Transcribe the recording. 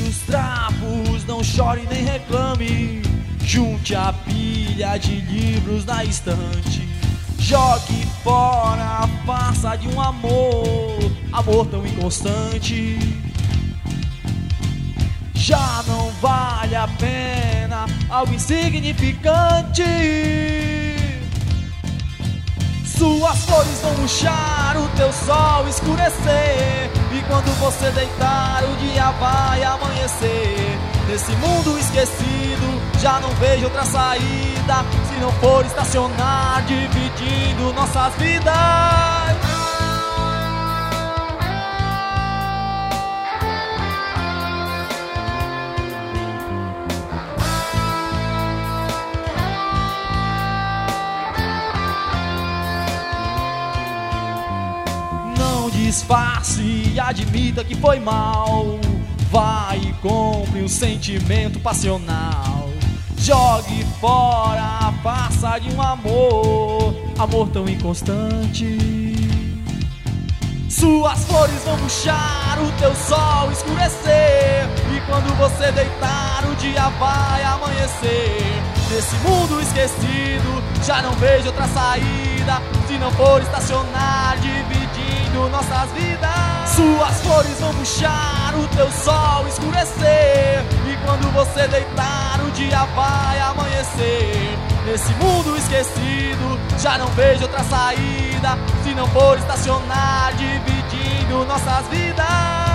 os trapos, não chore nem reclame. Junte a pilha de livros na estante. Jogue fora a farsa de um amor tão inconstante. Já não vale a pena algo insignificante. Suas flores vão murchar, o teu sol escurecer, e quando você deitar o dia vai amanhecer. Nesse mundo esquecido já não vejo outra saída, se não for estacionar dividindo nossas vidas. Disfarce e admita que foi mal. Vai e compre um sentimento passional. Jogue fora a farsa de um amor tão inconstante. Suas flores vão murchar, o teu sol escurecer, e quando você deitar o dia vai amanhecer. Nesse mundo esquecido já não vejo outra saída, se não for estacionar dividindo nossas vidas. Suas flores vão murchar, o teu sol escurecer, e quando você deitar o dia vai amanhecer. Nesse mundo esquecido já não vejo outra saída, se não for estacionar dividindo nossas vidas.